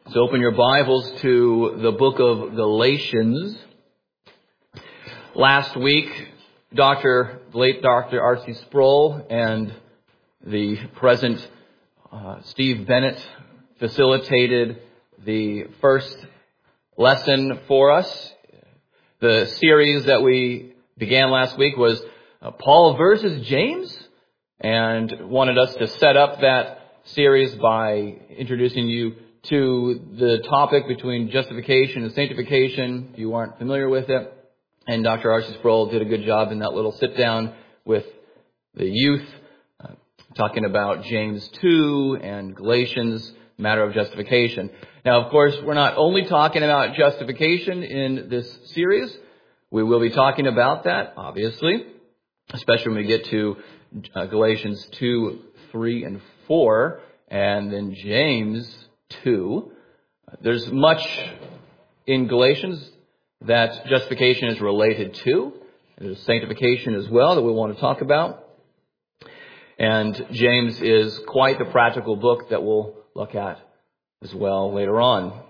So open your Bibles to the book of Galatians. Last week, late Dr. R.C. Sproul and the present Steve Bennett facilitated the first lesson for us. The series that we began last week was Paul versus James, and wanted us to set up that series by introducing you to the topic between justification and sanctification, if you aren't familiar with it. And Dr. R.C. Sproul did a good job in that little sit-down with the youth, talking about James 2 and Galatians, matter of justification. Now, of course, we're not only talking about justification in this series. We will be talking about that, obviously, especially when we get to Galatians 2, 3, and 4, and then James 2. There's much in Galatians that justification is related to. There's sanctification as well that we want to talk about. And James is quite the practical book that we'll look at as well later on.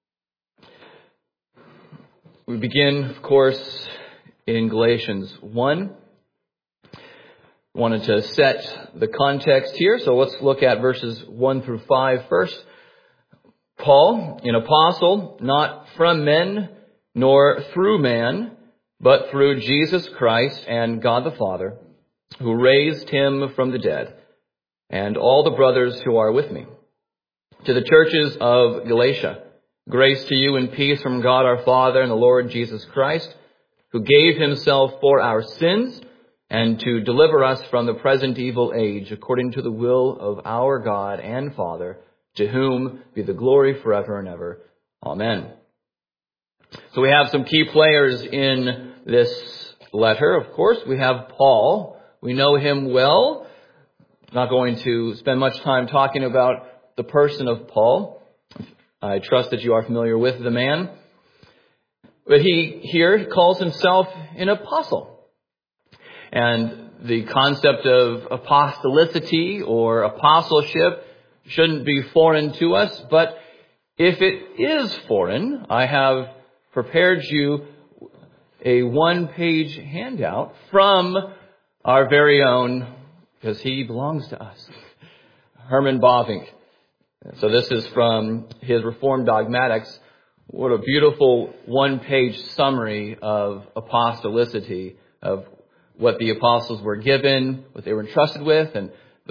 We begin, of course, in Galatians 1. Wanted to set the context here, so let's look at verses 1 through 5 first. Paul, an apostle, not from men nor through man, but through Jesus Christ and God the Father, who raised him from the dead, and all the brothers who are with me. To the churches of Galatia, grace to you and peace from God our Father and the Lord Jesus Christ, who gave himself for our sins and to deliver us from the present evil age, according to the will of our God and Father, to whom be the glory forever and ever. Amen. So we have some key players in this letter. Of course, we have Paul. We know him well. I'm not going to spend much time talking about the person of Paul. I trust that you are familiar with the man. But he here calls himself an apostle. And the concept of apostolicity or apostleship shouldn't be foreign to us. But if it is foreign, I have prepared you a one-page handout from our very own, because he belongs to us, Herman Bavinck. So this is from his Reformed Dogmatics. What a beautiful one-page summary of apostolicity, of what the apostles were given, what they were entrusted with, and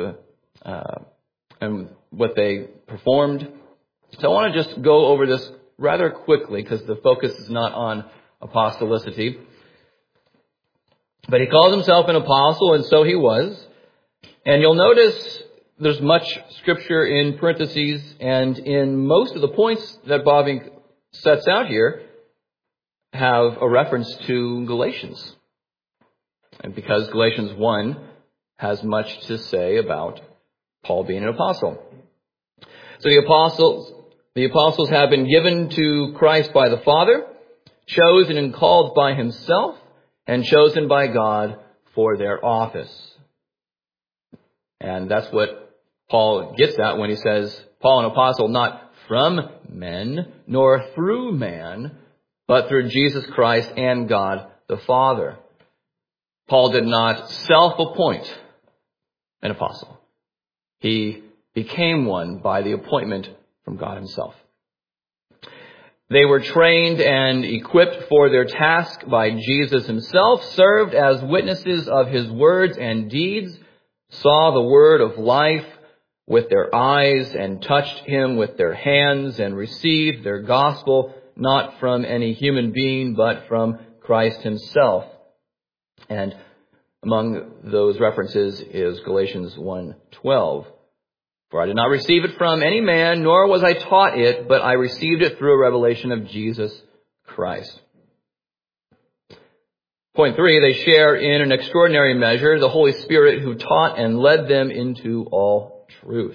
what they performed. So I want to just go over this rather quickly because the focus is not on apostolicity. But he calls himself an apostle, and so he was. And you'll notice there's much scripture in parentheses, and in most of the points that Bavinck sets out here have a reference to Galatians. And because Galatians 1 has much to say about Paul being an apostle. So the apostles have been given to Christ by the Father, chosen and called by himself, and chosen by God for their office. And that's what Paul gets at when he says, Paul, an apostle, not from men, nor through man, but through Jesus Christ and God the Father. Paul did not self-appoint an apostle. He became one by the appointment from God himself. They were trained and equipped for their task by Jesus himself, served as witnesses of his words and deeds, saw the word of life with their eyes and touched him with their hands and received their gospel not from any human being but from Christ himself. And among those references is Galatians 1:12. For I did not receive it from any man, nor was I taught it, but I received it through a revelation of Jesus Christ. Point 3, they share in an extraordinary measure the Holy Spirit who taught and led them into all truth.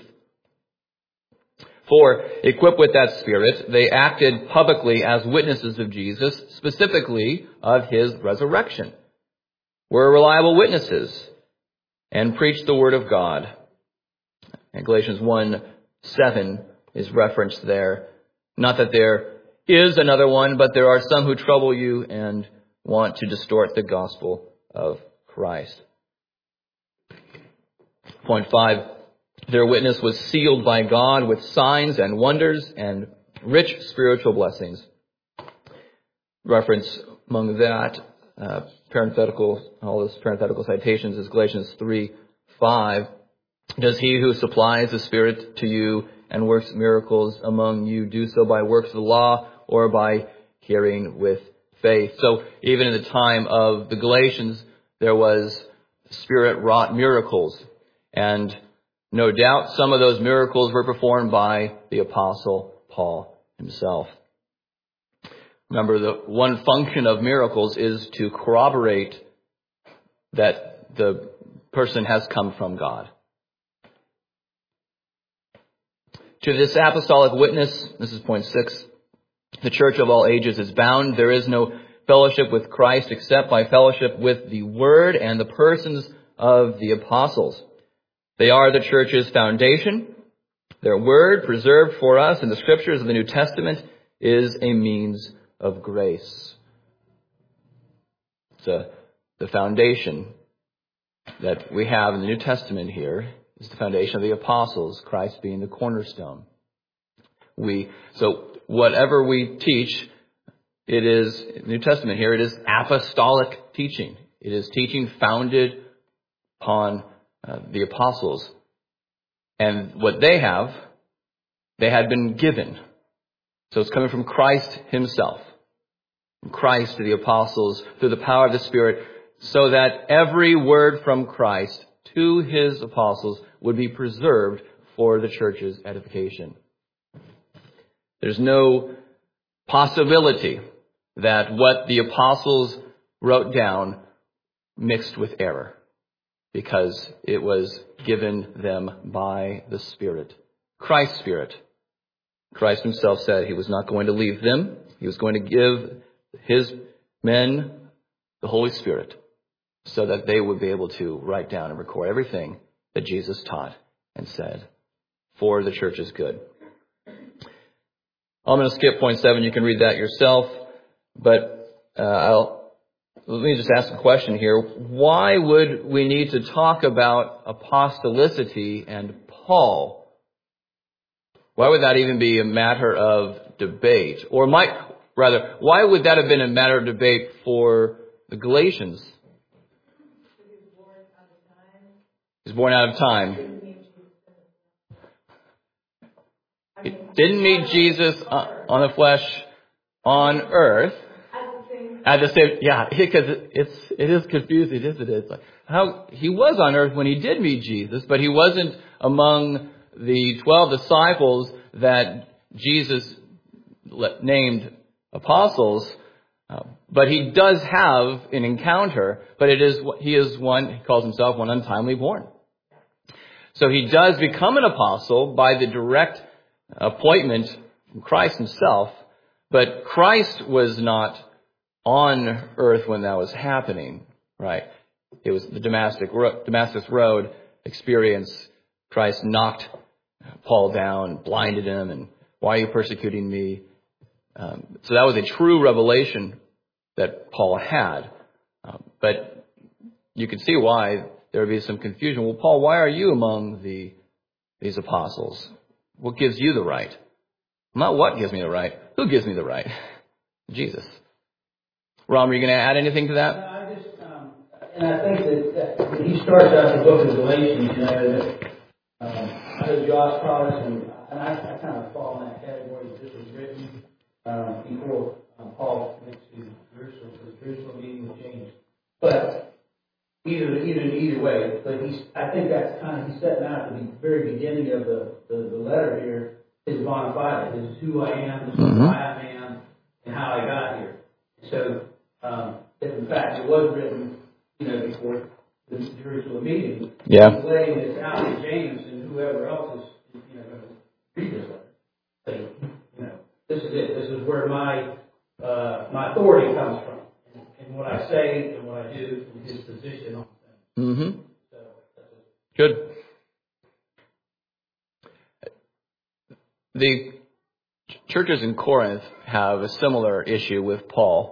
4, equipped with that Spirit, they acted publicly as witnesses of Jesus, specifically of his resurrection. Were reliable witnesses and preached the word of God. And Galatians 1:7 is referenced there Not that there is another one, but there are some who trouble you and want to distort the gospel of Christ. Point 5, their witness was sealed by God with signs and wonders and rich spiritual blessings. Reference among that, all those parenthetical citations is Galatians 3:5. Does he who supplies the Spirit to you and works miracles among you do so by works of the law or by hearing with faith? So even in the time of the Galatians, there was Spirit-wrought miracles. And no doubt some of those miracles were performed by the Apostle Paul himself. Remember, the one function of miracles is to corroborate that the person has come from God. To this apostolic witness, this is point 6, the church of all ages is bound. There is no fellowship with Christ except by fellowship with the Word and the persons of the apostles. They are the church's foundation. Their Word, preserved for us in the Scriptures of the New Testament, is a means of grace. So the foundation that we have in the New Testament here is the foundation of the apostles, Christ being the cornerstone. So whatever we teach, it is, in the New Testament here, it is apostolic teaching. It is teaching founded upon the apostles. And what they had been given. So it's coming from Christ himself. From Christ to the apostles through the power of the Spirit, so that every word from Christ to his apostles would be preserved for the church's edification. There's no possibility that what the apostles wrote down mixed with error, because it was given them by the Spirit, Christ's Spirit. Christ himself said he was not going to leave them. He was going to give his men the Holy Spirit so that they would be able to write down and record everything that Jesus taught and said for the church's good. I'm going to skip point 7. You can read that yourself. But let me just ask a question here. Why would we need to talk about apostolicity and Paul? Why would that even be a matter of debate? Or why would that have been a matter of debate for the Galatians? He was born out of time. He didn't meet Jesus on the flesh on earth. At the same, because it is confusing, isn't it? It's like how he was on earth when he did meet Jesus, but he wasn't among the 12 disciples that Jesus named apostles. But he does have an encounter, but he is one, he calls himself one untimely born. So he does become an apostle by the direct appointment from Christ himself, but Christ was not on earth when that was happening, right? It was the Damascus Road experience. Christ knocked Paul down, blinded him, and why are you persecuting me? So that was a true revelation that Paul had. But you can see why there would be some confusion. Well, Paul, why are you among these apostles? What gives you the right? Not what gives me the right. Who gives me the right? Jesus. Ron, were you going to add anything to that? I just, and I think that when he starts out the book of Galatians, I know Josh taught us, and I kind of fall in that category. This was written before Paul went to Jerusalem, because Jerusalem meeting was changed. But either way, but I think that's kind of, he's setting out at the very beginning of the letter here, his bona fide, his who I am, why I am, and how I got here. So, if in fact it was written, before the Jerusalem meeting, he's laying this out to James and whoever else is, going to read this letter. So, this is it. This is where my authority comes from, and what I say and what I do, and his position on things. Mm-hmm. So, that's it. Good. The churches in Corinth have a similar issue with Paul.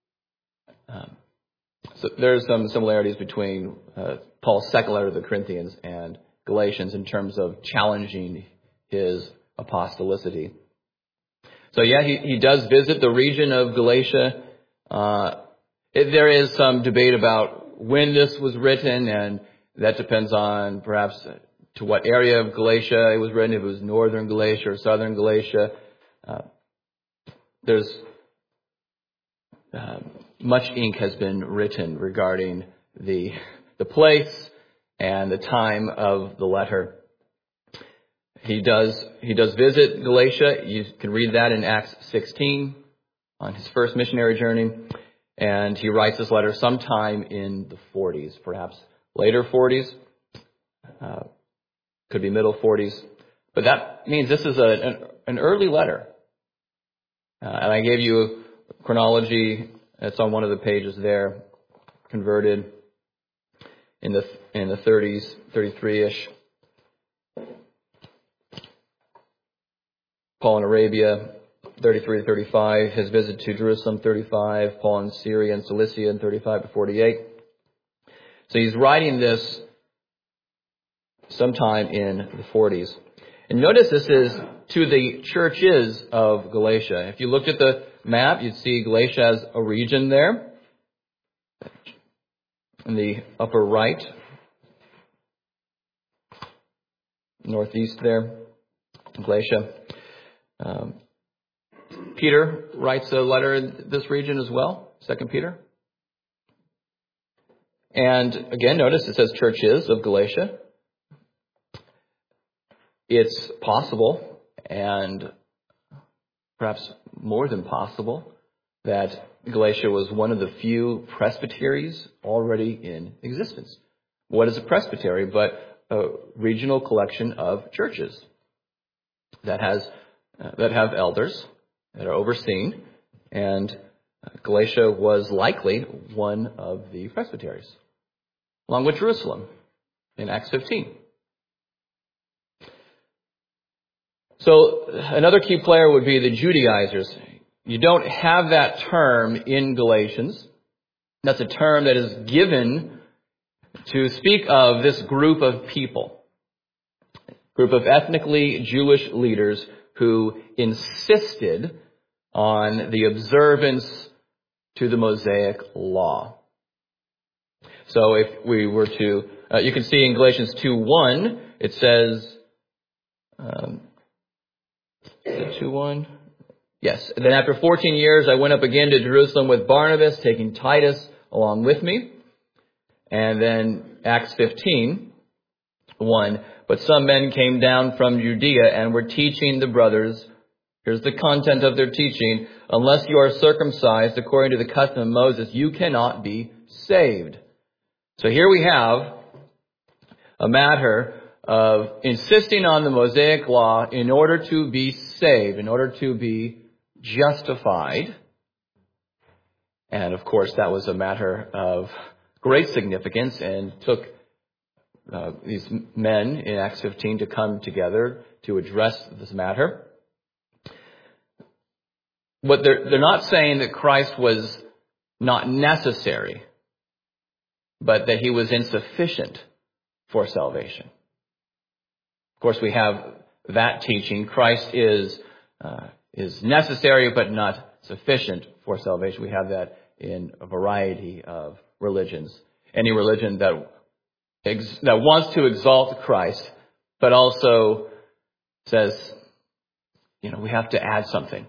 So there's some similarities between Paul's second letter to the Corinthians and Galatians in terms of challenging his apostolicity. So yeah, he does visit the region of Galatia. There is some debate about when this was written, and that depends on perhaps to what area of Galatia it was written, if it was northern Galatia or southern Galatia. There's much ink has been written regarding the place and the time of the letter. He does visit Galatia. You can read that in Acts 16 on his first missionary journey. And he writes this letter sometime in the 40s, perhaps later 40s. Could be middle 40s. But that means this is an early letter. And I gave you a chronology. It's on one of the pages there. Converted in the 30s, 33-ish. Paul in Arabia, 33 to 35. His visit to Jerusalem, 35. Paul in Syria and Cilicia, in 35 to 48. So he's writing this sometime in the 40s. And notice this is to the churches of Galatia. If you looked at the map, you'd see Galatia as a region there. In the upper right. Northeast there. Galatia. Peter writes a letter in this region as well. 2 Peter. And again, notice it says churches of Galatia. It's possible, and perhaps more than possible, that Galatia was one of the few presbyteries already in existence. What is a presbytery but a regional collection of churches that have elders that are overseen, and Galatia was likely one of the presbyteries, along with Jerusalem in Acts 15. So another key player would be the Judaizers. You don't have that term in Galatians. That's a term that is given to speak of this group of people, group of ethnically Jewish leaders who insisted on the observance to the Mosaic law. So if we were to, you can see in Galatians 2:1, it says, 2:1. Yes. Then after 14 years, I went up again to Jerusalem with Barnabas, taking Titus along with me. And then Acts 15:1. But some men came down from Judea and were teaching the brothers. Here's the content of their teaching. Unless you are circumcised according to the custom of Moses, you cannot be saved. So here we have a matter of insisting on the Mosaic law in order to be saved, in order to be justified. And of course, that was a matter of great significance and took these men in Acts 15 to come together to address this matter. But they're not saying that Christ was not necessary, but that he was insufficient for salvation. Of course, we have that teaching. Christ is necessary, but not sufficient for salvation. We have that in a variety of religions. Any religion that wants to exalt Christ, but also says, we have to add something.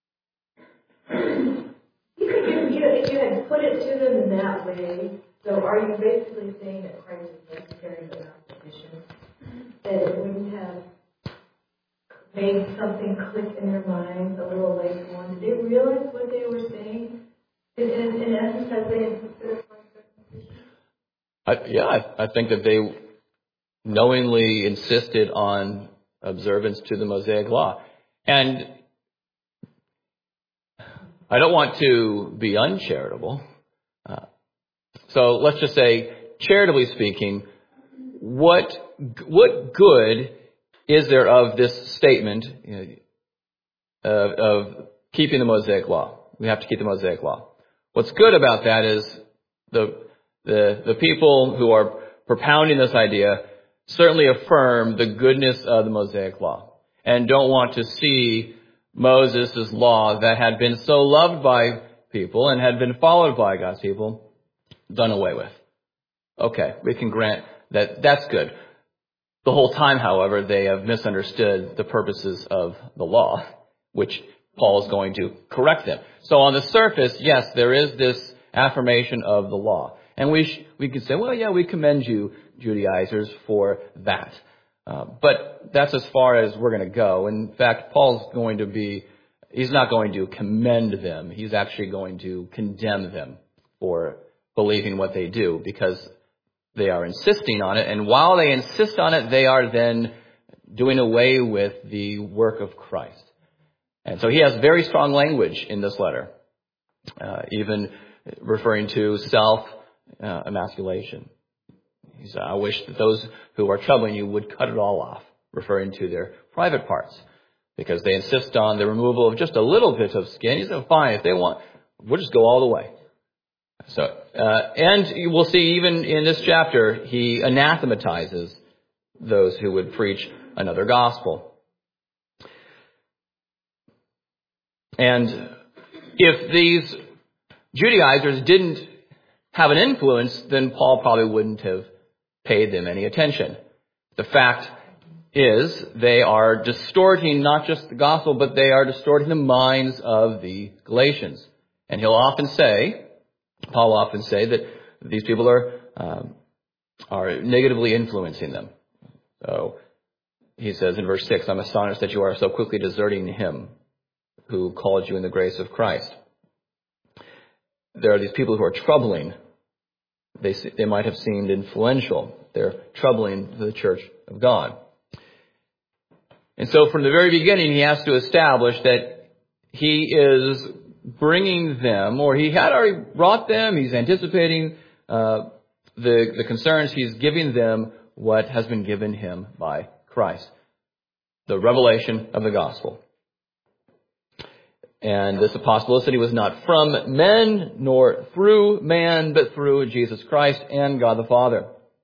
If you had put it to them in that way, so are you basically saying that Christ is necessary but not sufficient? That it wouldn't have made something click in their minds a little later on? Did they realize what they were saying? In essence, have they considered circumcision? I think that they knowingly insisted on observance to the Mosaic law. And I don't want to be uncharitable. So let's just say, charitably speaking, what good is there of this statement? of keeping the Mosaic law. We have to keep the Mosaic law. What's good about that is the people who are propounding this idea certainly affirm the goodness of the Mosaic law and don't want to see Moses' law that had been so loved by people and had been followed by God's people done away with. Okay, we can grant that that's good. The whole time, however, they have misunderstood the purposes of the law, which Paul is going to correct them. So on the surface, yes, there is this affirmation of the law. And we could say, well, yeah, we commend you, Judaizers, for that. But that's as far as we're going to go. In fact, he's not going to commend them. He's actually going to condemn them for believing what they do because they are insisting on it. And while they insist on it, they are then doing away with the work of Christ. And so he has very strong language in this letter, even referring to self-emasculation. He said, I wish that those who are troubling you would cut it all off, referring to their private parts, because they insist on the removal of just a little bit of skin. He said, fine, if they want, we'll just go all the way. So, and you will see even in this chapter, he anathematizes those who would preach another gospel. And if these Judaizers didn't have an influence, then Paul probably wouldn't have paid them any attention. The fact is, they are distorting not just the gospel, but they are distorting the minds of the Galatians. And Paul will often say that these people are negatively influencing them. So he says in verse 6, I'm astonished that you are so quickly deserting him who called you in the grace of Christ. There are these people who are troubling. They might have seemed influential. They're troubling the church of God. And so from the very beginning, he has to establish that he is bringing them, or he had already brought them. He's anticipating the concerns. He's giving them what has been given him by Christ, the revelation of the gospel. And this apostolicity was not from men nor through man, but through Jesus Christ and God the Father.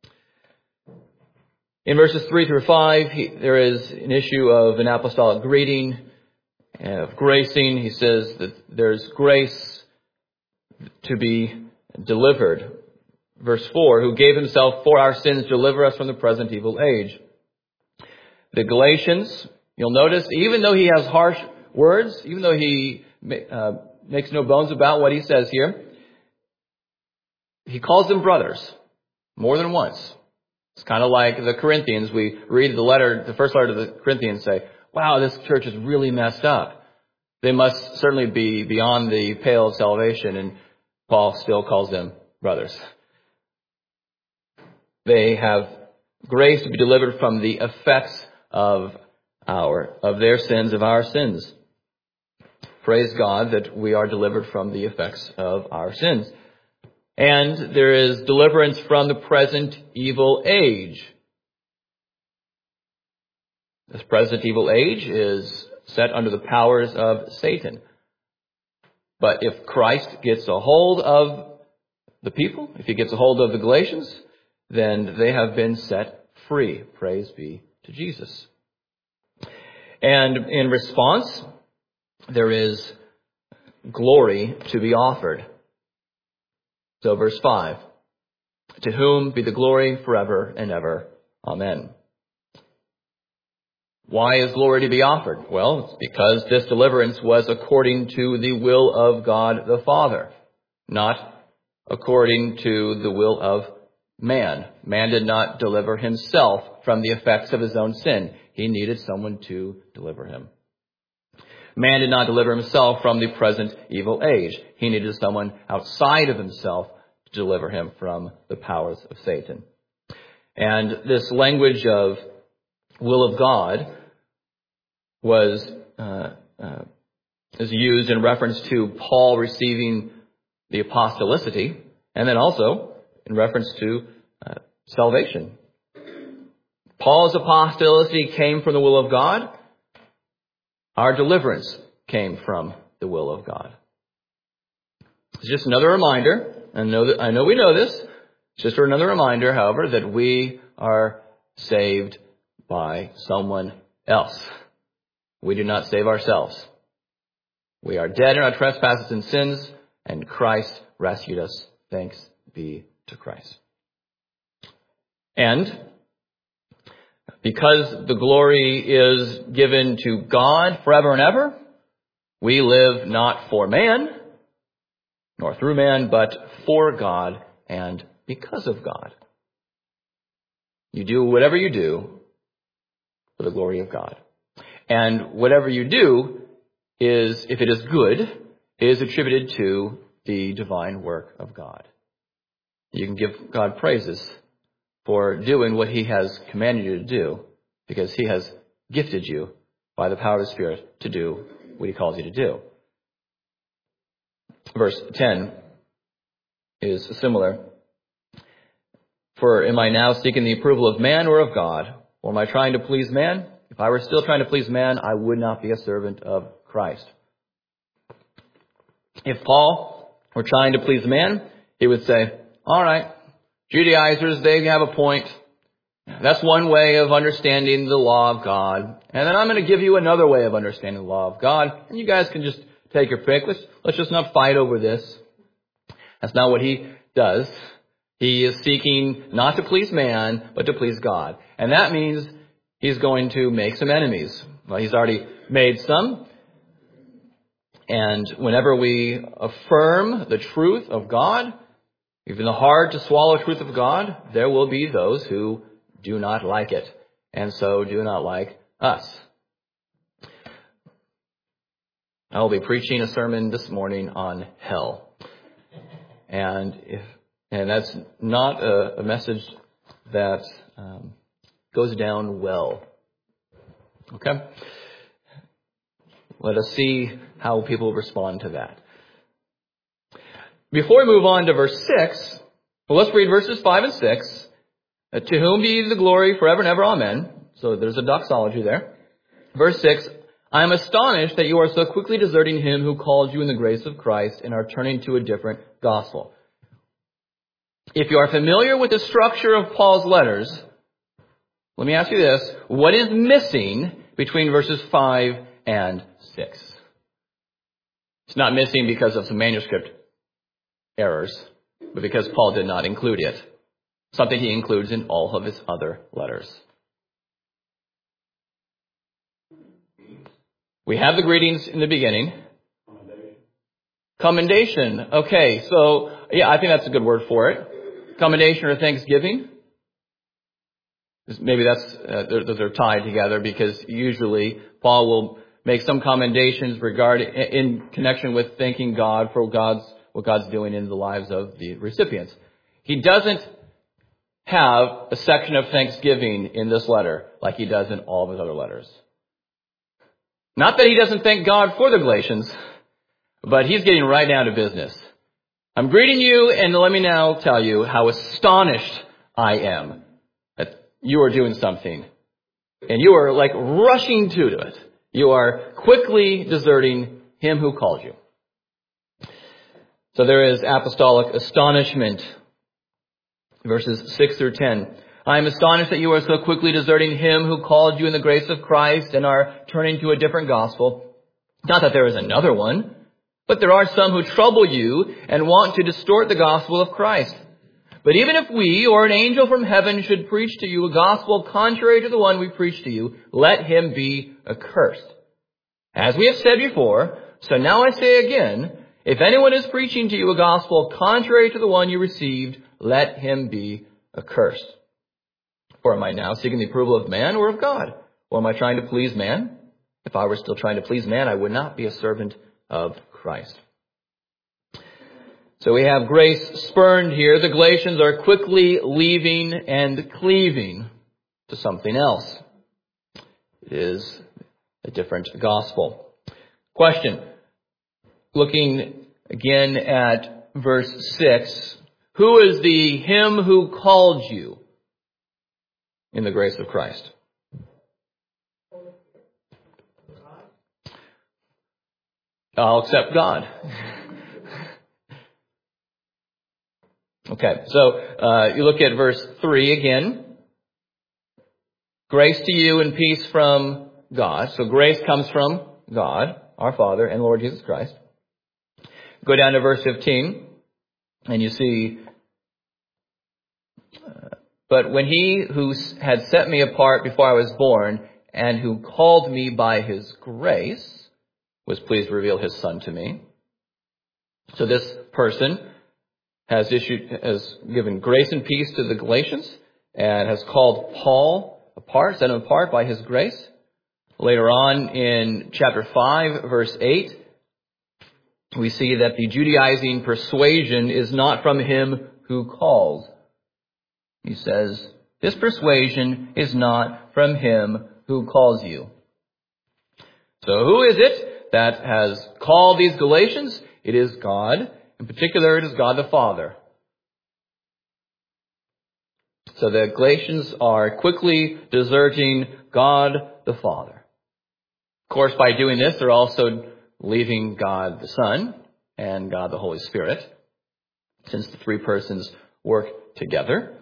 In verses 3 through 5, there is an issue of an apostolic greeting and of gracing. He says that there's grace to be delivered. Verse 4, who gave himself for our sins to deliver us from the present evil age. The Galatians, you'll notice, even though he has harsh words, even though he makes no bones about what he says here, he calls them brothers more than once. It's kind of like the Corinthians. We read the first letter to the Corinthians, say, wow, this church is really messed up. They must certainly be beyond the pale of salvation, and Paul still calls them brothers. They have grace to be delivered from the effects of their sins, of our sins. Praise God that we are delivered from the effects of our sins. And there is deliverance from the present evil age. This present evil age is set under the powers of Satan. But if Christ gets a hold of the people, if he gets a hold of the Galatians, then they have been set free. Praise be to Jesus. And in response, there is glory to be offered. So verse 5, to whom be the glory forever and ever. Amen. Why is glory to be offered? Well, it's because this deliverance was according to the will of God the Father, not according to the will of man. Man did not deliver himself from the effects of his own sin. He needed someone to deliver him. Man did not deliver himself from the present evil age. He needed someone outside of himself to deliver him from the powers of Satan. And this language of will of God is used in reference to Paul receiving the apostolicity, and then also in reference to salvation. Paul's apostolicity came from the will of God. Our deliverance came from the will of God. It's just another reminder, and I know we know this, it's just another reminder, however, that we are saved by someone else. We do not save ourselves. We are dead in our trespasses and sins, and Christ rescued us. Thanks be to Christ. And because the glory is given to God forever and ever, we live not for man, nor through man, but for God and because of God. You do whatever you do for the glory of God. And whatever you do is, if it is good, is attributed to the divine work of God. You can give God praises for doing what He has commanded you to do, because He has gifted you by the power of the Spirit to do what He calls you to do. Verse 10 is similar. For am I now seeking the approval of man or of God? Or am I trying to please man? If I were still trying to please man, I would not be a servant of Christ. If Paul were trying to please man, he would say, all right, Judaizers, they have a point. That's one way of understanding the law of God. And then I'm going to give you another way of understanding the law of God. And you guys can just take your pick. Let's just not fight over this. That's not what he does. He is seeking not to please man, but to please God. And that means he's going to make some enemies. Well, he's already made some. And whenever we affirm the truth of God, even the hard to swallow truth of God, there will be those who do not like it, and so do not like us. I will be preaching a sermon this morning on hell. And that's not a message that goes down well. Okay? Let us see how people respond to that. Before we move on to verse 6, well, let's read verses 5 and 6. To whom be the glory forever and ever, amen. So there's a doxology there. Verse 6, I am astonished that you are so quickly deserting him who called you in the grace of Christ and are turning to a different gospel. If you are familiar with the structure of Paul's letters, let me ask you this. What is missing between verses 5 and 6? It's not missing because of some manuscript errors, but because Paul did not include it. Something he includes in all of his other letters. We have the greetings in the beginning. Commendation. Okay, so yeah, I think that's a good word for it. Commendation or thanksgiving. Maybe those are tied together, because usually Paul will make some commendations in connection with thanking God for what God's doing in the lives of the recipients. He doesn't have a section of thanksgiving in this letter like he does in all of his other letters. Not that he doesn't thank God for the Galatians, but he's getting right down to business. I'm greeting you, and let me now tell you how astonished I am that you are doing something. And you are like rushing to it. You are quickly deserting him who called you. So there is apostolic astonishment. Verses 6 through 10. I am astonished that you are so quickly deserting him who called you in the grace of Christ and are turning to a different gospel. Not that there is another one, but there are some who trouble you and want to distort the gospel of Christ. But even if we or an angel from heaven should preach to you a gospel contrary to the one we preach to you, let him be accursed. As we have said before, so now I say again, if anyone is preaching to you a gospel contrary to the one you received, let him be accursed. Or am I now seeking the approval of man or of God? Or am I trying to please man? If I were still trying to please man, I would not be a servant of Christ. So we have grace spurned here. The Galatians are quickly leaving and cleaving to something else. It is a different gospel. Question. Looking again at verse 6. Who is the him who called you in the grace of Christ? I'll accept God. Okay, so you look at verse 3 again. Grace to you and peace from God. So grace comes from God, our Father, and Lord Jesus Christ. Go down to verse 15, and you see, but when he who had set me apart before I was born, and who called me by his grace, was pleased to reveal his Son to me. So this person has given grace and peace to the Galatians, and has called Paul apart, set him apart by his grace. Later on in chapter 5, verse 8, we see that the Judaizing persuasion is not from him who calls. He says, this persuasion is not from him who calls you. So who is it that has called these Galatians? It is God. In particular, it is God the Father. So the Galatians are quickly deserting God the Father. Of course, by doing this, they're also leaving God the Son and God the Holy Spirit, since the three persons work together.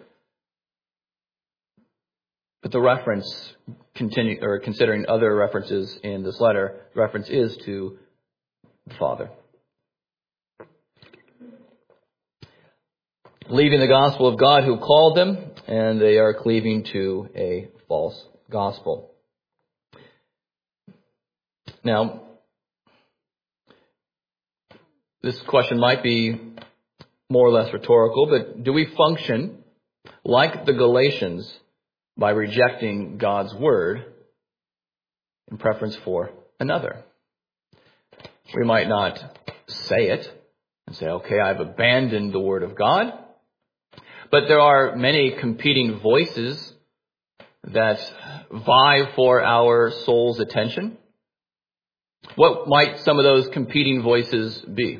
But the reference, considering other references in this letter, reference is to the Father. Leaving the gospel of God who called them, and they are cleaving to a false gospel. Now, this question might be more or less rhetorical, but do we function like the Galatians by rejecting God's word in preference for another? We might not say it and say, okay, I've abandoned the word of God. But there are many competing voices that vie for our soul's attention. What might some of those competing voices be?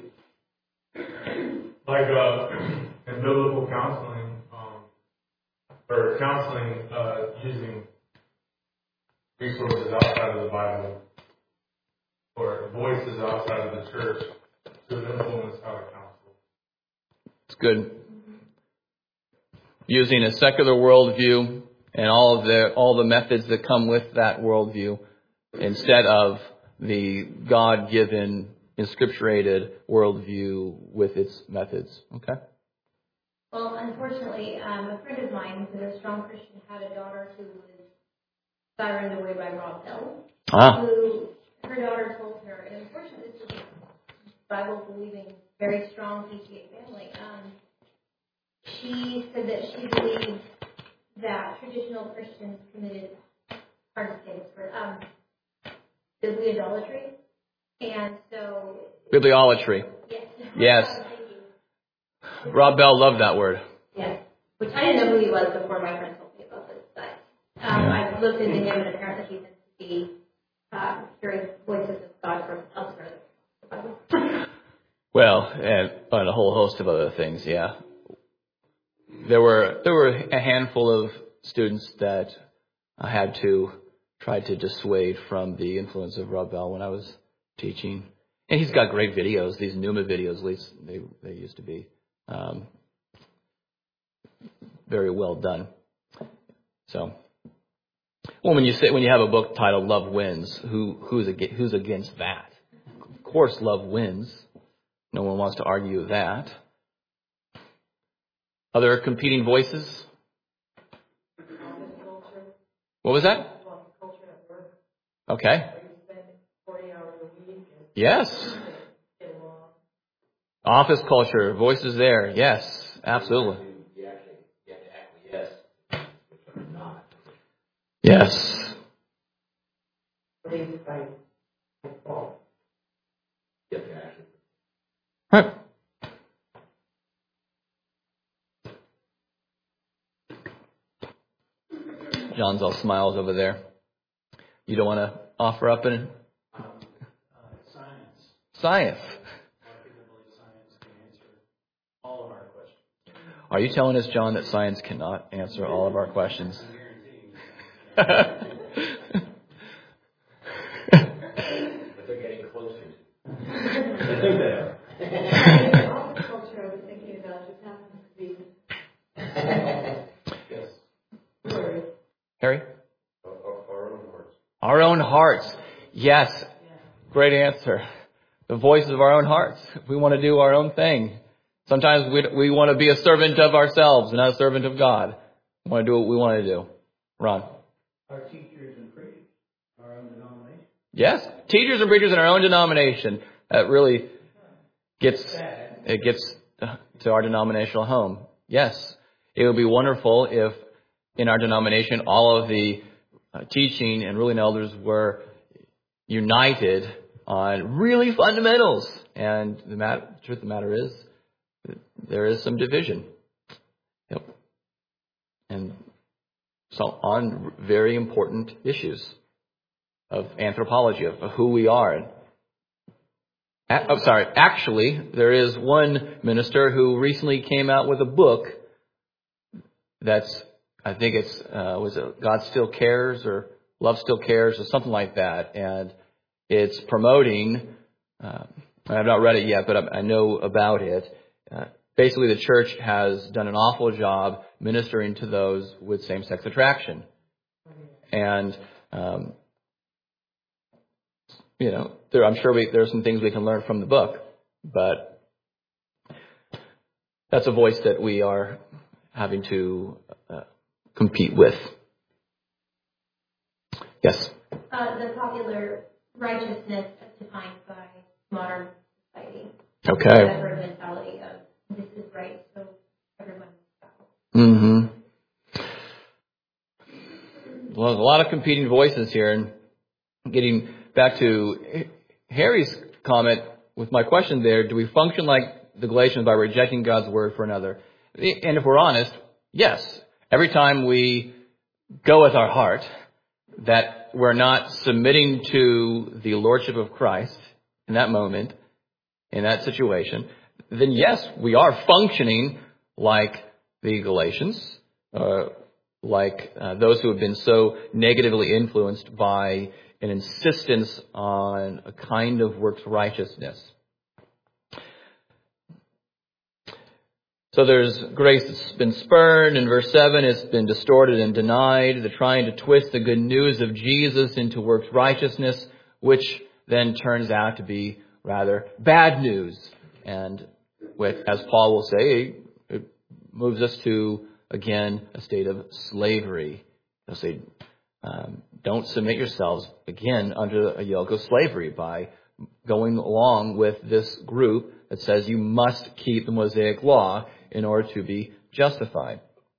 Like in biblical counseling, or counseling using resources outside of the Bible or voices outside of the church to influence how to counsel. It's good. Using a secular worldview and all the methods that come with that worldview instead of the God-given, inscripturated worldview with its methods. Okay? Well, unfortunately, a friend of mine who's a strong Christian had a daughter who was sirened away by Rob Bell. Who her daughter told her, and unfortunately this is a Bible-believing, very strong PTA family. She said that she believed that traditional Christians committed, hard to say this word, bibliolatry. And so... Bibliolatry. Yes. Yes. Rob Bell loved that word. Yes. Which I didn't know who he was before my friend told me about this, but I looked into him, and apparently he tends to be hearing voices of God from elsewhere. Well, and a whole host of other things, yeah. There were a handful of students that I had to try to dissuade from the influence of Rob Bell when I was teaching. And he's got great videos, these Numa videos, at least they used to be. Very well done. So, well, when you have a book titled "Love Wins," who's against that? Of course, love wins. No one wants to argue that. Other competing voices? What was that? Okay. Yes. Office culture, voices there. Yes, absolutely. Yes. Right. John's all smiles over there. You don't want to offer up an... Science. Are you telling us, John, that science cannot answer all of our questions? But they're getting closer. Harry? Our own hearts. Our own hearts. Yes. Great answer. The voices of our own hearts. We want to do our own thing. Sometimes we want to be a servant of ourselves and not a servant of God. We want to do what we want to do. Ron? Our teachers and preachers, our own denomination. Yes. Teachers and preachers in our own denomination. That really gets to our denominational home. Yes. It would be wonderful if in our denomination all of the teaching and ruling elders were united on really fundamentals. And the truth of the matter is, there is some division. Yep. And so on very important issues of anthropology, of who we are. Actually, there is one minister who recently came out with a book that's, I think it's, was it God Still Cares or Love Still Cares or something like that. And it's promoting, I have not read it yet, but I know about it. Basically, the church has done an awful job ministering to those with same-sex attraction. And, I'm sure there's some things we can learn from the book, but that's a voice that we are having to compete with. Yes? The popular righteousness as defined by modern society. Okay. That sort of mentality of this is right, so everyone follow. Mm-hmm. Well, there's a lot of competing voices here, and getting back to Harry's comment with my question there, do we function like the Galatians by rejecting God's word for another? And if we're honest, yes. Every time we go with our heart that we're not submitting to the lordship of Christ in that moment, in that situation, then yes, we are functioning like the Galatians, like those who have been so negatively influenced by an insistence on a kind of works righteousness. So there's grace that's been spurned. In verse 7, it's been distorted and denied. They're trying to twist the good news of Jesus into works righteousness, which then turns out to be rather bad news. And as Paul will say, it moves us to, again, a state of slavery. He'll say, don't submit yourselves, again, under a yoke of slavery by going along with this group that says you must keep the Mosaic law in order to be justified.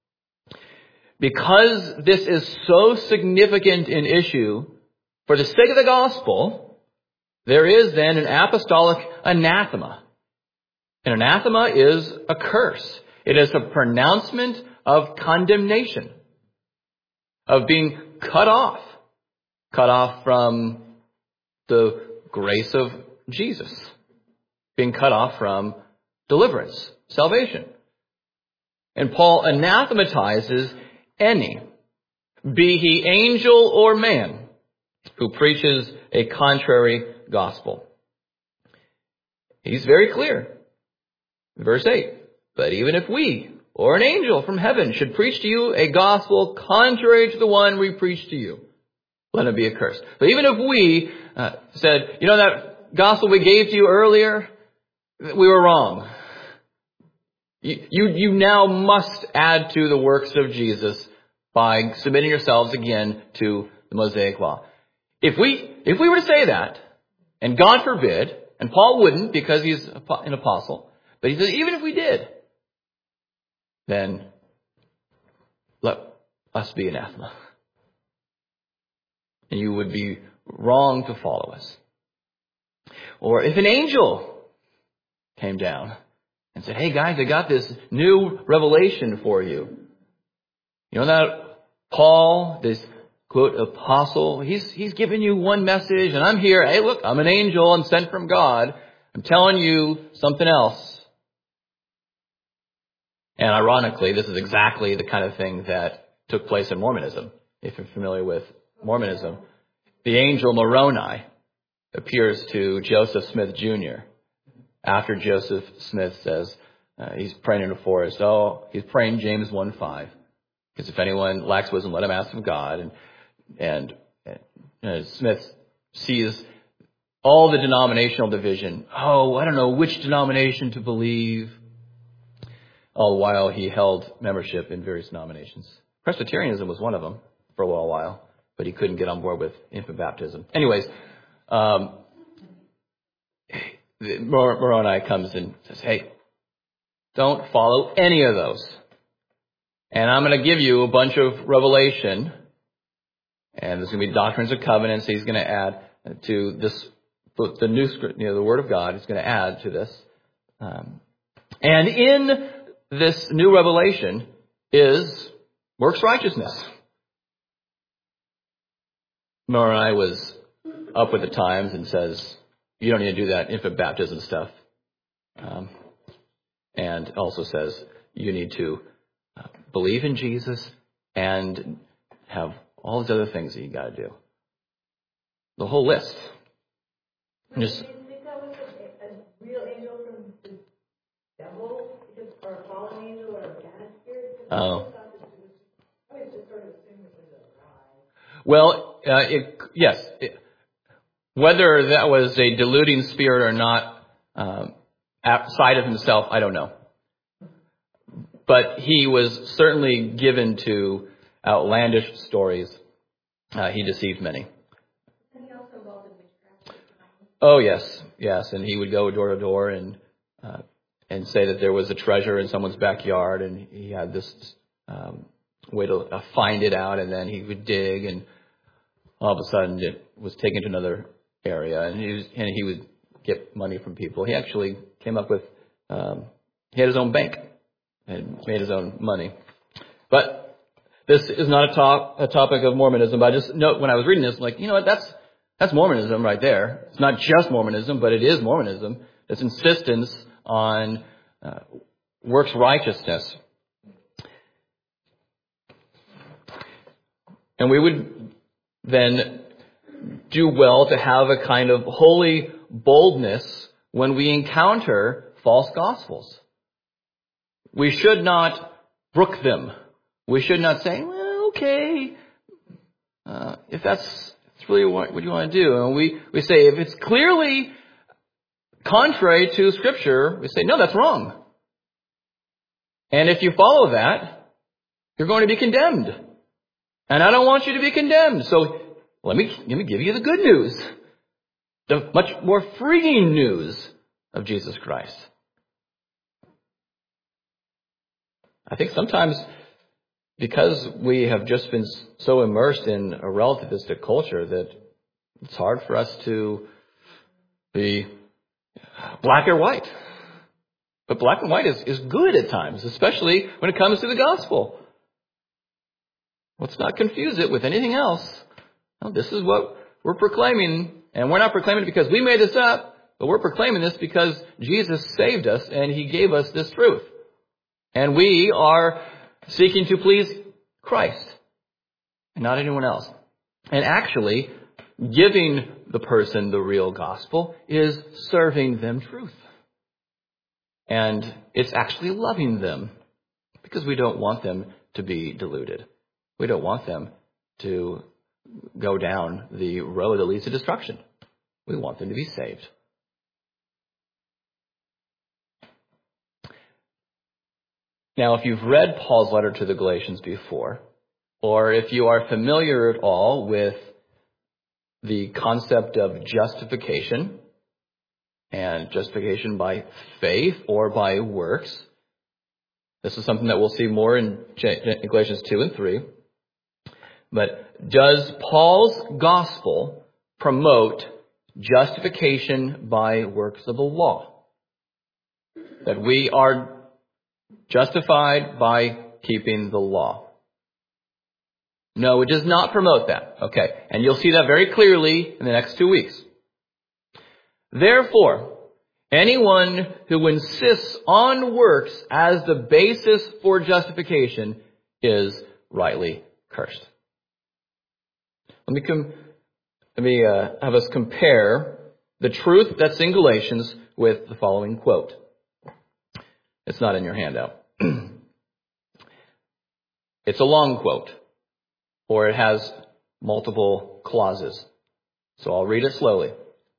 Because this is so significant an issue, for the sake of the gospel, there is then an apostolic anathema. An anathema is a curse. It is a pronouncement of condemnation, of being cut off from the grace of Jesus, being cut off from deliverance, salvation. And Paul anathematizes any, be he angel or man, who preaches a contrary gospel. He's very clear. Verse 8, but even if we, or an angel from heaven, should preach to you a gospel contrary to the one we preach to you, let it be accursed. But even if we said, that gospel we gave to you earlier, we were wrong. You now must add to the works of Jesus by submitting yourselves again to the Mosaic law. If we were to say that, and God forbid, and Paul wouldn't because he's an apostle, but he says even if we did, then let us be anathema. And you would be wrong to follow us. Or if an angel came down and said, hey guys, I got this new revelation for you. You know that Paul, this quote apostle, he's giving you one message and I'm here. Hey look, I'm an angel. I'm sent from God. I'm telling you something else. And ironically, this is exactly the kind of thing that took place in Mormonism. If you're familiar with Mormonism, the angel Moroni appears to Joseph Smith Jr. after Joseph Smith says, he's praying in the forest. Oh, he's praying James 1:5. Because if anyone lacks wisdom, let him ask from God. And Smith sees all the denominational division. Oh, I don't know which denomination to believe. All the while he held membership in various denominations. Presbyterianism was one of them for a little while, but he couldn't get on board with infant baptism. Anyways, Moroni comes and says, hey, don't follow any of those. And I'm going to give you a bunch of revelation. And there's going to be doctrines of covenants he's going to add to this, the new script, the Word of God. He's going to add to this. And in this new revelation is works righteousness. Moroni was up with the times and says, you don't need to do that infant baptism stuff. And also says, you need to believe in Jesus and have all these other things that you got to do. The whole list. Just, do you think that was a real angel from the devil? Or a fallen angel or a bad spirit? Oh. I always just sort of assumed it was a lie. Well, yes. Whether that was a deluding spirit or not, outside of himself, I don't know. But he was certainly given to outlandish stories. He deceived many. And he also involved in witchcraft. Oh, yes. And he would go door to door and say that there was a treasure in someone's backyard, and he had this way to find it out, and then he would dig, and all of a sudden it was taken to another area, and he would get money from people. He actually came up with he had his own bank and made his own money. But this is not a topic of Mormonism. But I just note when I was reading this, like, you know what, that's Mormonism right there. It's not just Mormonism, but it is Mormonism. It's insistence on works righteousness. And we would then do well to have a kind of holy boldness when we encounter false gospels. We should not brook them. We should not say, well, okay, if that's really what you want to do. And we say, if it's clearly contrary to Scripture, we say, no, that's wrong. And if you follow that, you're going to be condemned. And I don't want you to be condemned. So let me give you the good news. The much more freeing news of Jesus Christ. I think sometimes because we have just been so immersed in a relativistic culture that it's hard for us to be black or white. But black and white is good at times, especially when it comes to the gospel. Let's not confuse it with anything else. No, this is what we're proclaiming. And we're not proclaiming it because we made this up, but we're proclaiming this because Jesus saved us and He gave us this truth. And we are seeking to please Christ and not anyone else. And actually, giving the person the real gospel is serving them truth. And it's actually loving them because we don't want them to be deluded. We don't want them to go down the road that leads to destruction. We want them to be saved. Now, if you've read Paul's letter to the Galatians before, or if you are familiar at all with the concept of justification, and justification by faith or by works, this is something that we'll see more in Galatians 2 and 3. But does Paul's gospel promote justification by works of the law? That we are justified by keeping the law? No, it does not promote that. Okay, and you'll see that very clearly in the next 2 weeks. Therefore, anyone who insists on works as the basis for justification is rightly cursed. Let me have us compare the truth that's in Galatians with the following quote. It's not in your handout. It's a long quote, or it has multiple clauses. So I'll read it slowly.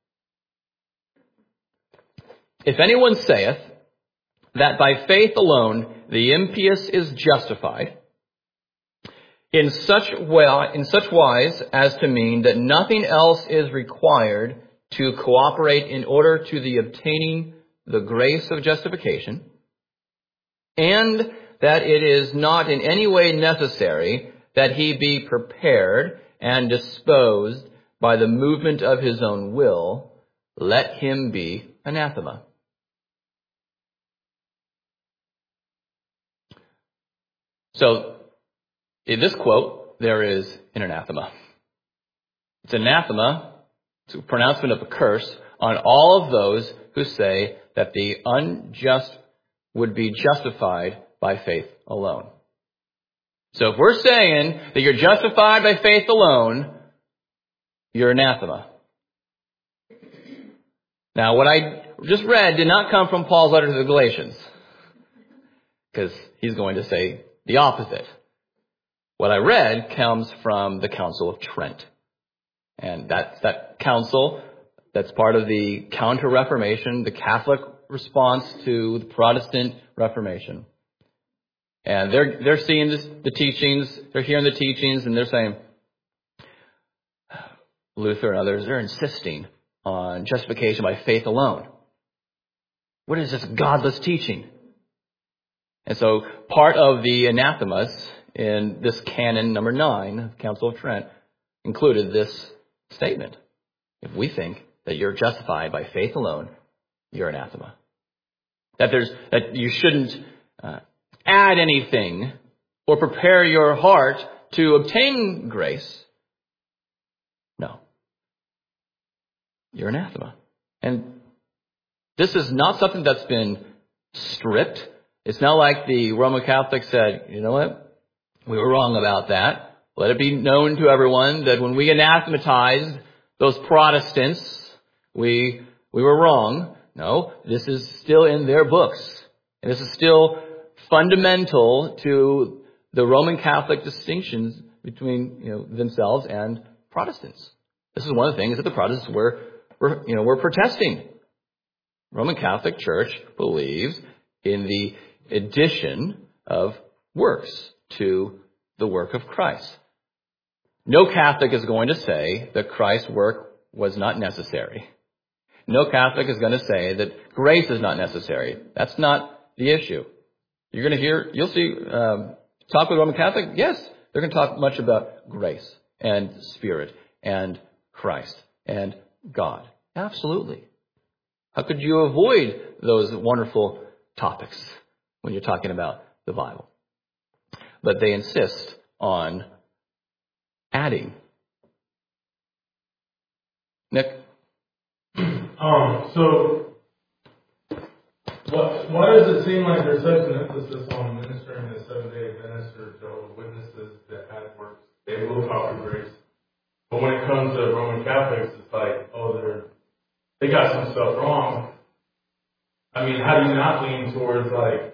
If anyone saith that by faith alone the impious is justified, in such wise as to mean that nothing else is required to cooperate in order to the obtaining the grace of justification, and that it is not in any way necessary that he be prepared and disposed by the movement of his own will, let him be anathema. So, in this quote, there is an anathema. It's anathema, it's a pronouncement of a curse on all of those who say that the unjust would be justified by faith alone. So if we're saying that you're justified by faith alone, you're anathema. Now, what I just read did not come from Paul's letter to the Galatians, because he's going to say the opposite. What I read comes from the Council of Trent. And that's that council that's part of the Counter-Reformation, the Catholic response to the Protestant Reformation. And they're seeing the teachings, they're hearing the teachings, and they're saying, Luther and others, they're insisting on justification by faith alone. What is this godless teaching? And so part of the anathemas in this canon number 9, Council of Trent, included this statement. If we think that you're justified by faith alone, you're anathema. That you shouldn't add anything or prepare your heart to obtain grace. No. You're anathema. And this is not something that's been stripped. It's not like the Roman Catholics said, you know what? We were wrong about that. Let it be known to everyone that when we anathematized those Protestants, we were wrong. No, this is still in their books. And this is still fundamental to the Roman Catholic distinctions between themselves and Protestants. This is one of the things that the Protestants were protesting. Roman Catholic Church believes in the addition of works to the work of Christ. No Catholic is going to say that Christ's work was not necessary. No Catholic is going to say that grace is not necessary. That's not the issue. You'll see, talk with Roman Catholic, yes, they're going to talk much about grace and Spirit and Christ and God. Absolutely. How could you avoid those wonderful topics when you're talking about the Bible? But they insist on adding. Nick? So, why does it seem like there's such an emphasis on ministering the Seventh-day Adventists or Jehovah's Witnesses that add works? They will talk of grace. But when it comes to Roman Catholics, it's like, they got some stuff wrong. I mean, how do you not lean towards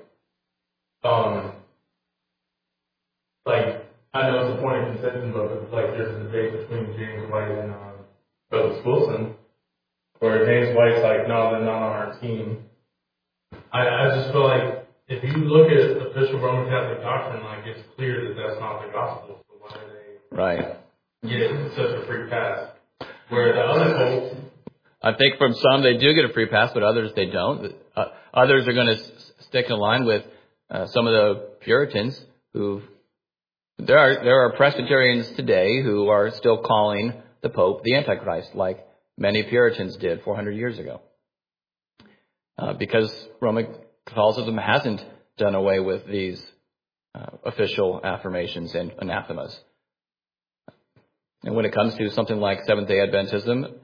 I know it's a point of contention, but there's a debate between James White and Phillips Wilson, where James White's like, no, they're not on our team. I just feel like if you look at official Roman Catholic doctrine, it's clear that that's not the gospel. So why are they get such a free pass? Where the other folks, I think from some they do get a free pass, but others they don't. Others are going to stick in line with some of the Puritans who. There are Presbyterians today who are still calling the Pope the Antichrist, like many Puritans did 400 years ago. Because Roman Catholicism hasn't done away with these official affirmations and anathemas. And when it comes to something like Seventh-day Adventism,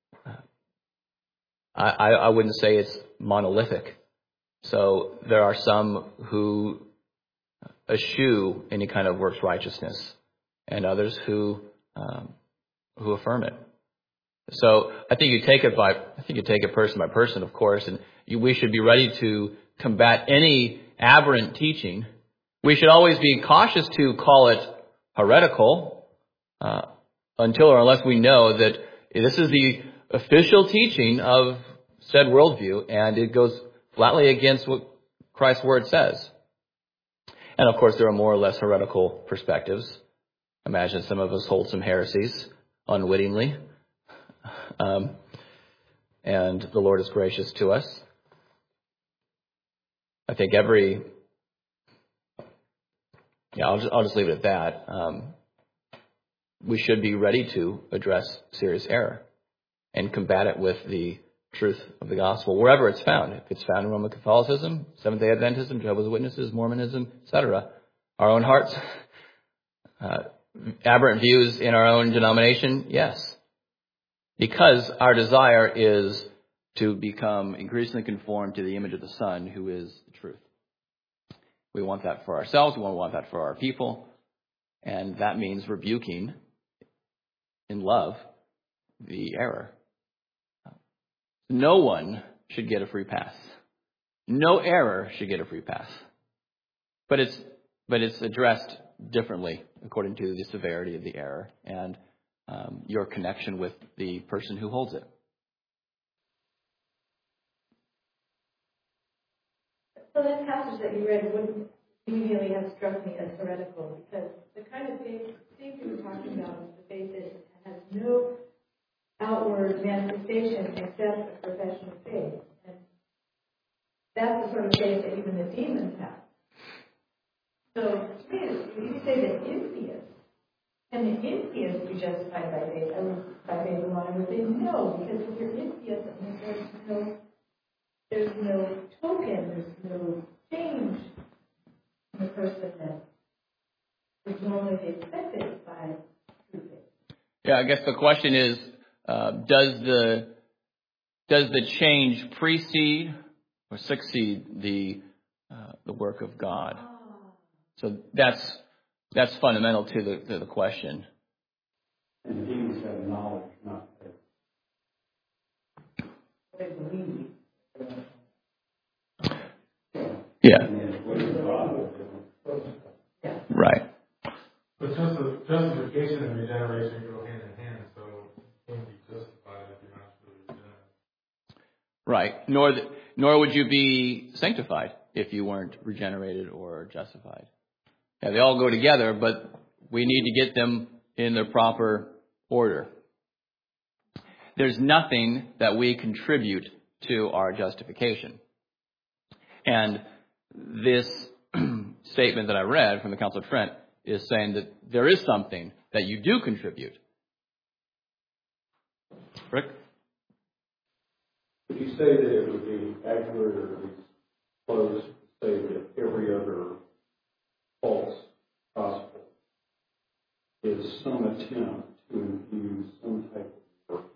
I wouldn't say it's monolithic. So there are some who eschew any kind of works righteousness, and others who affirm it. So I think you take it person by person, of course, and we should be ready to combat any aberrant teaching We should always be cautious to call it heretical until or unless we know that this is the official teaching of said worldview, and it goes flatly against what Christ's Word says. And of course, there are more or less heretical perspectives. Imagine some of us hold some heresies unwittingly. And the Lord is gracious to us. I think I'll just leave it at that. We should be ready to address serious error and combat it with the truth of the gospel, wherever it's found. If it's found in Roman Catholicism, Seventh-day Adventism, Jehovah's Witnesses, Mormonism, etc. Our own hearts, aberrant views in our own denomination, yes. Because our desire is to become increasingly conformed to the image of the Son, who is the truth. We want that for ourselves. We want that for our people. And that means rebuking in love the error. No one should get a free pass. No error should get a free pass. But it's addressed differently according to the severity of the error and your connection with the person who holds it. So that passage that you read wouldn't immediately have struck me as heretical, because the kind of faith you were talking about is the faith that has no outward manifestation except a profession of faith. And that's the sort of faith that even the demons have. So to me, you say that can the impious be justified by faith? By faith alone, I would say no, because if you're impious, that means there's no token, there's no change in the person that would normally be expected by true faith. Yeah, I guess the question is, does the change precede or succeed the work of God? So that's fundamental to the question. And the demons have knowledge, not faith. They believe. Yeah. Right. But justification and regeneration go hand in hand, so you can't be justified if you're not really regenerated. Right. Nor would you be sanctified if you weren't regenerated or justified. Yeah, they all go together, but we need to get them in their proper order. There's nothing that we contribute to our justification. And this statement that I read from the Council of Trent is saying that there is something that you do contribute. Rick? Would you say that it would be accurate or at least close to say that every other false gospel is some attempt to infuse some type of works?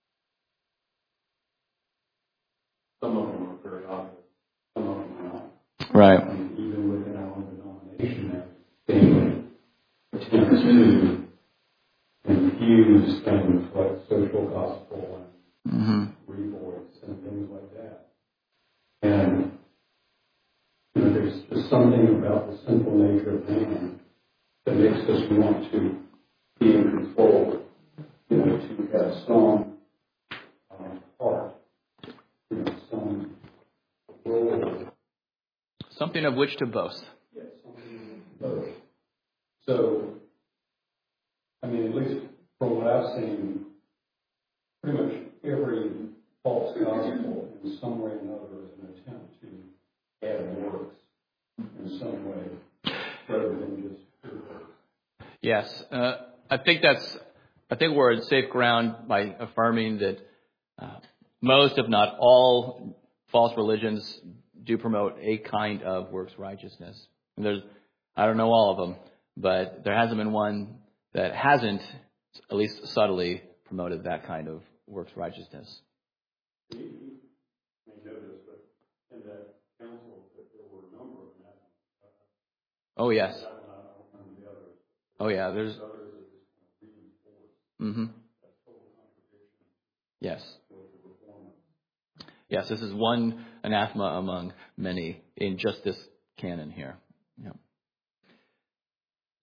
Some of them are very obvious, some of them are not. Right. And even within our own denomination, they attempts to infuse things like social gospel and revoice and things like that. And there's just something about the simple nature of man that makes us want to be in control, to have some part, some role. Something of which to boast. Yes, something of both. So, at least from what I've seen, pretty much every false gospel in some way or another is an attempt to add works in some way, rather than just pure works. Yes, I think we're in safe ground by affirming that most, if not all, false religions do promote a kind of works righteousness. And I don't know all of them, but there hasn't been one that hasn't, at least subtly, promoted that kind of works righteousness. You may know this, but in that council, there were a number of them. Oh, yes. I don't remember the others. Oh, yeah, there's... Others are just kind of reinforced. Mm-hmm. That total contradiction. Yes. With the reformers. Yes, this is one anathema among many in just this canon here. Yeah.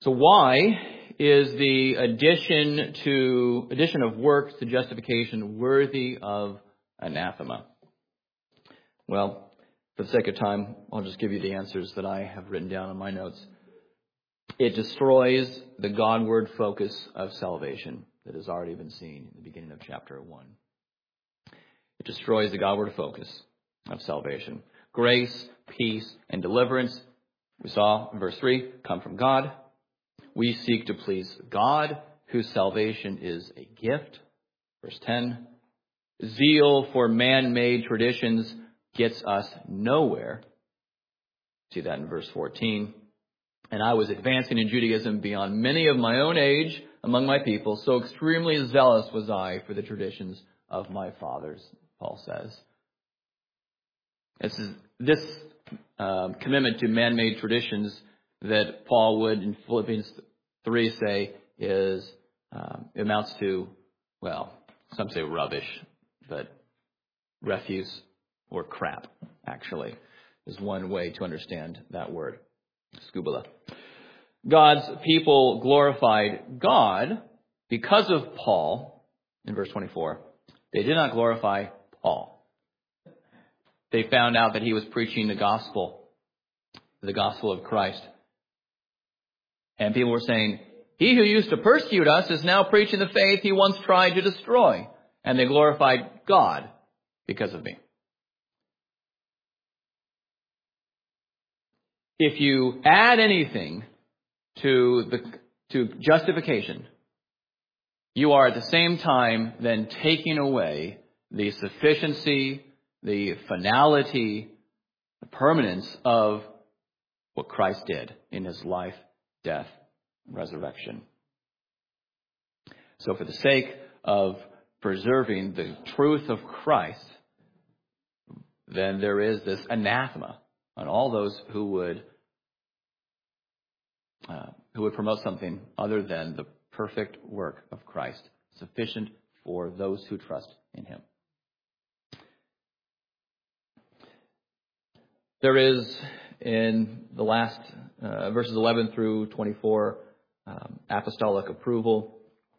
So why is the addition of works to justification worthy of anathema? Well, for the sake of time, I'll just give you the answers that I have written down in my notes. It destroys the Godward focus of salvation that has already been seen in the beginning of chapter 1. It destroys the Godward focus of salvation. Grace, peace, and deliverance, we saw in verse 3, come from God. We seek to please God, whose salvation is a gift. Verse 10, zeal for man-made traditions gets us nowhere. See that in verse 14. And I was advancing in Judaism beyond many of my own age among my people, so extremely zealous was I for the traditions of my fathers, Paul says. This commitment to man-made traditions that Paul would in Philippians 3 say is amounts to, well, some say rubbish, but refuse or crap, actually, is one way to understand that word. Scubala. God's people glorified God because of Paul, in verse 24. They did not glorify Paul. They found out that he was preaching the gospel of Christ. And people were saying, he who used to persecute us is now preaching the faith he once tried to destroy. And they glorified God because of me. If you add anything to justification, you are at the same time then taking away the sufficiency, the finality, the permanence of what Christ did in his life, death, resurrection. So for the sake of preserving the truth of Christ, then there is this anathema on all those who would promote something other than the perfect work of Christ, sufficient for those who trust in him. There is, in the last verses 11 through 24, apostolic approval.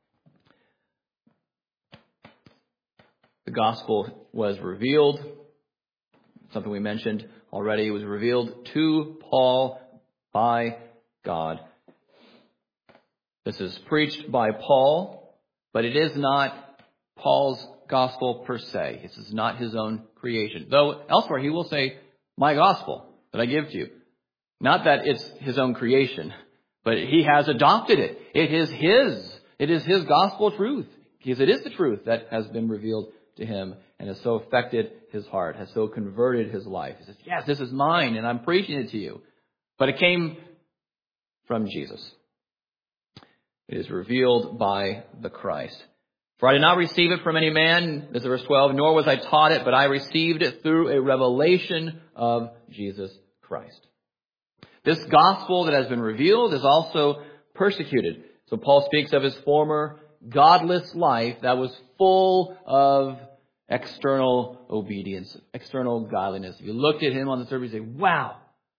The gospel was revealed, something we mentioned already. It was revealed to Paul by God. This is preached by Paul, but it is not Paul's gospel per se. This is not his own creation. Though elsewhere he will say, my gospel that I give to you. Not that it's his own creation, but he has adopted it. It is his. It is his gospel truth. Because it is the truth that has been revealed to him and has so affected his heart, has so converted his life. He says, yes, this is mine and I'm preaching it to you. But it came from Jesus. It is revealed by the Christ. For I did not receive it from any man, this is verse 12, nor was I taught it, but I received it through a revelation of Jesus Christ. This gospel that has been revealed is also persecuted. So Paul speaks of his former godless life that was full of external obedience, external godliness. If you looked at him on the surface, you say, wow,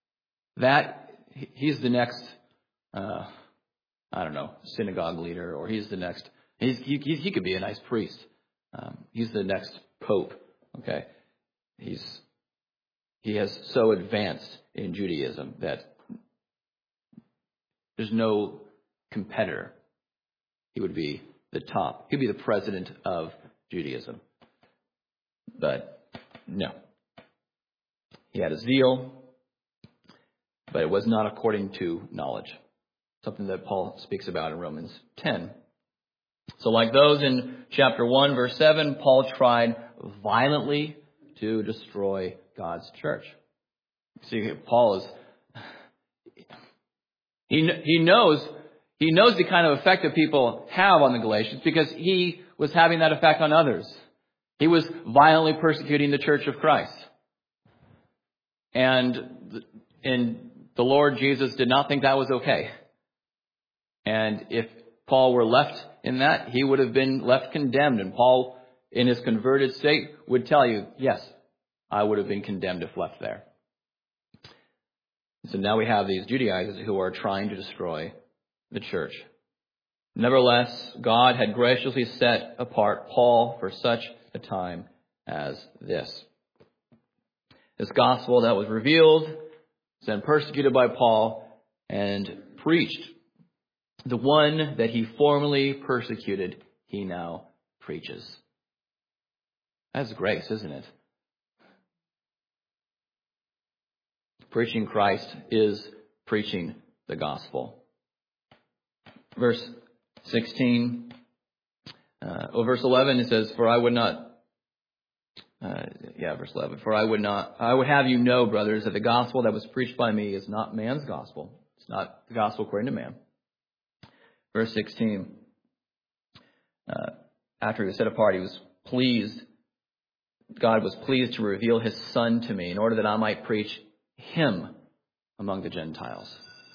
he's the next, synagogue leader, or he's the next, he could be a nice priest. He's the next pope. Okay. He has so advanced in Judaism that there's no competitor. He would be the top. He'd be the president of Judaism. But no. He had a zeal, but it was not according to knowledge. Something that Paul speaks about in Romans 10. So like those in chapter 1, verse 7, Paul tried violently to destroy God's church. See, Paul is, he knows the kind of effect that people have on the Galatians because he was having that effect on others. He was violently persecuting the church of Christ. And the Lord Jesus did not think that was okay. And if Paul were left in that, he would have been left condemned. And Paul, in his converted state, would tell you, yes, I would have been condemned if left there. So now we have these Judaizers who are trying to destroy the church. Nevertheless, God had graciously set apart Paul for such a time as this. This gospel that was revealed, then persecuted by Paul, and preached. The one that he formerly persecuted, he now preaches. That's grace, isn't it? Preaching Christ is preaching the gospel. Verse 16, verse 11, it says, verse 11, I would have you know, brothers, that the gospel that was preached by me is not man's gospel. It's not the gospel according to man. Verse 16, after he was set apart, God was pleased to reveal his Son to me in order that I might preach him among the Gentiles.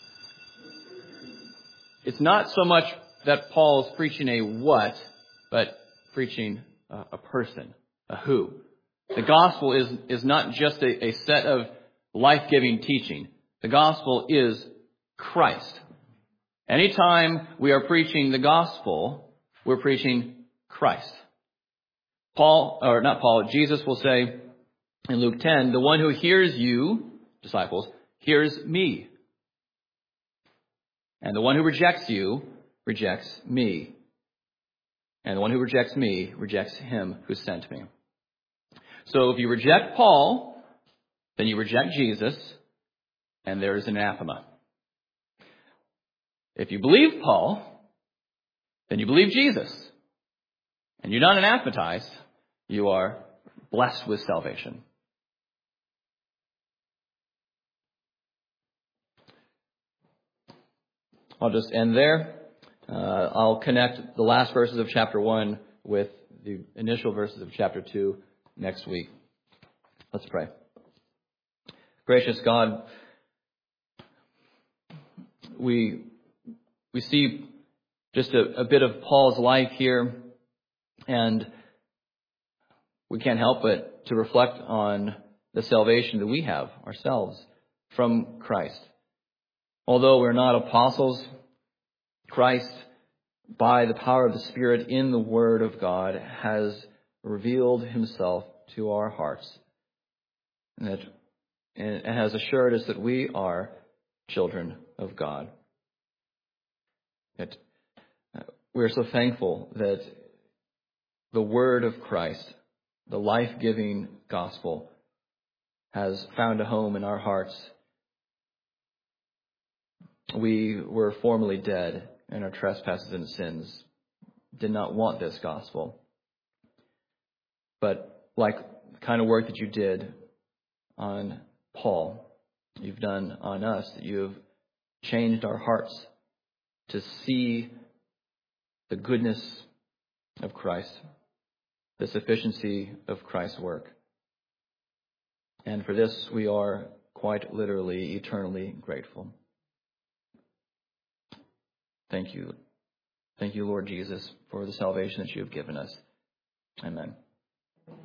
It's not so much that Paul's preaching a what, but preaching a person, a who. The gospel is not just a set of life-giving teaching. The gospel is Christ. Anytime we are preaching the gospel, we're preaching Christ. Jesus will say in Luke 10, the one who hears you, disciples, hears me. And the one who rejects you rejects me. And the one who rejects me rejects him who sent me. So if you reject Paul, then you reject Jesus, and there is an anathema. If you believe Paul, then you believe Jesus. And you're not anathematized, you are blessed with salvation. I'll just end there. I'll connect the last verses of chapter 1 with the initial verses of chapter 2 next week. Let's pray. Gracious God, we see just a bit of Paul's life here, and we can't help but to reflect on the salvation that we have ourselves from Christ. Although we're not apostles, Christ, by the power of the Spirit in the Word of God, has revealed himself to our hearts and has assured us that we are children of God. That we're so thankful that the Word of Christ, the life-giving gospel, has found a home in our hearts. We were formerly dead in our trespasses and sins, did not want this gospel. But like the kind of work that you did on Paul, you've done on us, that you have changed our hearts to see the goodness of Christ, the sufficiency of Christ's work. And for this we are quite literally, eternally grateful. Thank you. Thank you, Lord Jesus, for the salvation that you have given us. Amen.